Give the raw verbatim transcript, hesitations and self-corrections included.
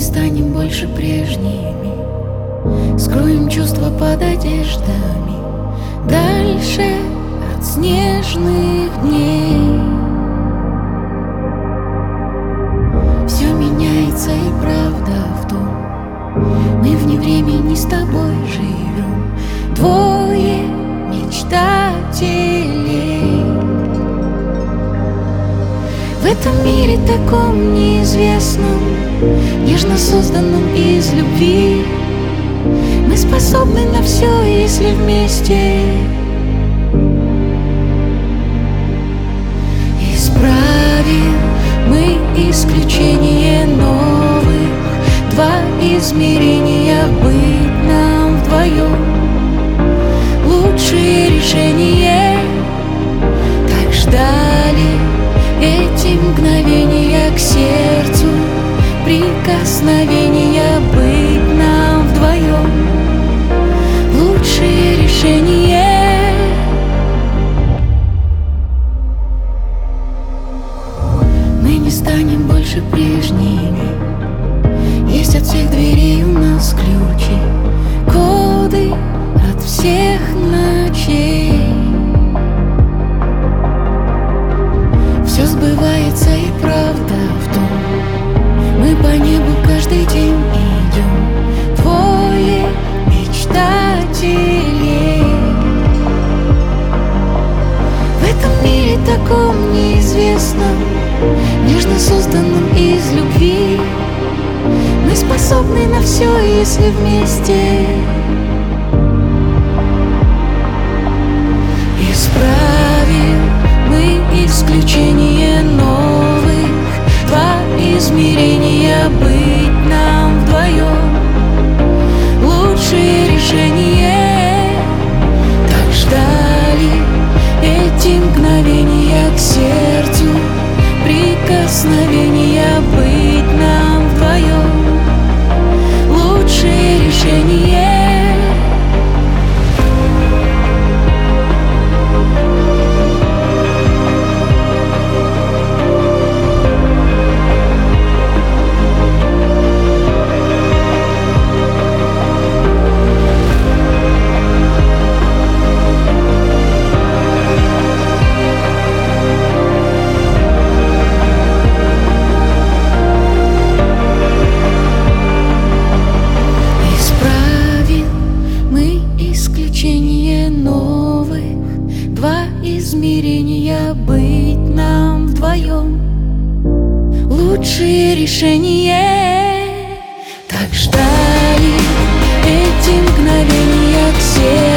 станем больше прежними, скроем чувства под одеждами, дальше от снежных дней. Все меняется, и правда в том, мы вне времени с тобой живем, двое мечтателей. В этом мире таком неизвестном, нежно созданном из любви, мы способны на все, если вместе. Исправим мы исключение новых, два измерения, быть нам вдвоем. Лучшее решение, так ждали эти мгновения, к сердцу прикосновения, быть нам вдвоем. Лучшее решение. Мы не станем больше прежними, есть от всех дверей у нас ключи, коды от всех ночей. Все сбывается, и правда в том, мы по небу каждый день идем, двое мечтателей. В этом мире таком неизвестном, нежно созданном из любви, мы способны на все, если вместе. Исправим мы исключение новых, два измерения, быть нам вдвоем. Лучшее решение, так ждали эти мгновения, к сердцу прикосновения, быть нам вдвоем. Лучшее решение. Измерения, быть нам вдвоем. Лучшее решение, так ждали эти мгновения, к сердцу